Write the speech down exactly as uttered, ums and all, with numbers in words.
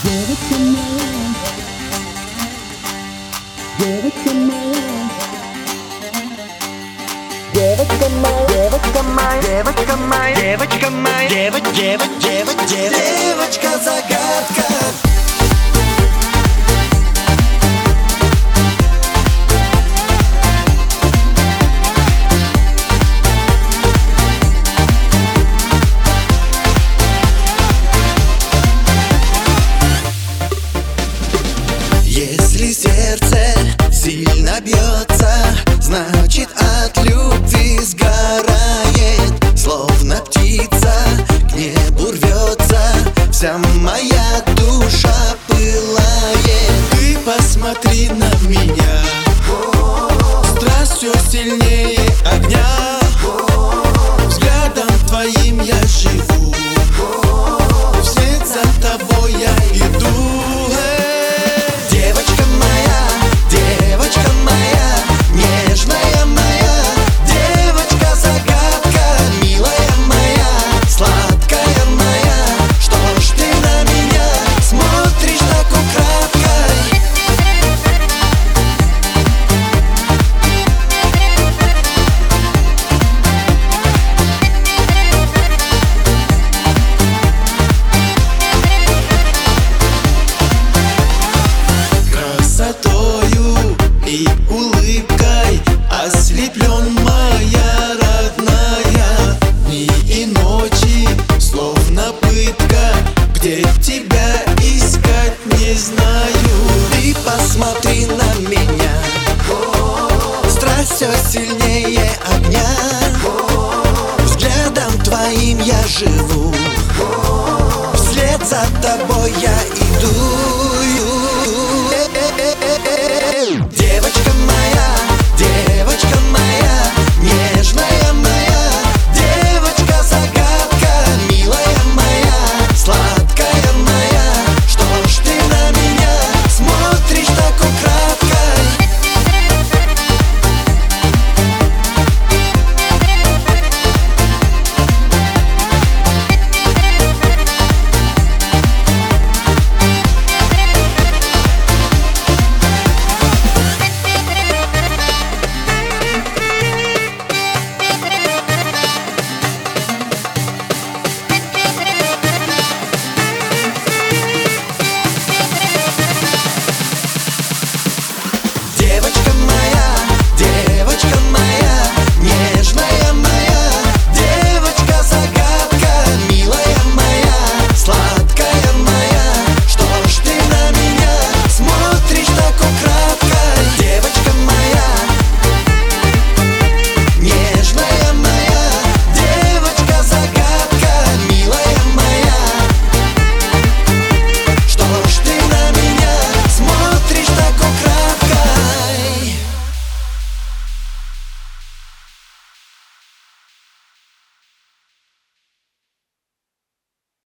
девочка моя, девочка моя, девочка моя, девочка моя, девочка моя, девочка моя, девочка, девочка, девочка, девочка загадка. Если сердце сильно бьется, значит от любви сгорает. Словно птица к небу рвется, вся моя душа пылает. Ты посмотри на меня, страсть все сильнее огня. Взглядом твоим я живу, вслед за тобой я иду. И улыбкой ослеплен, моя родная. Дни и ночи, словно пытка, где тебя искать не знаю. Ты посмотри на меня, страсть все сильнее огня. Взглядом твоим я живу, вслед за тобой я иду.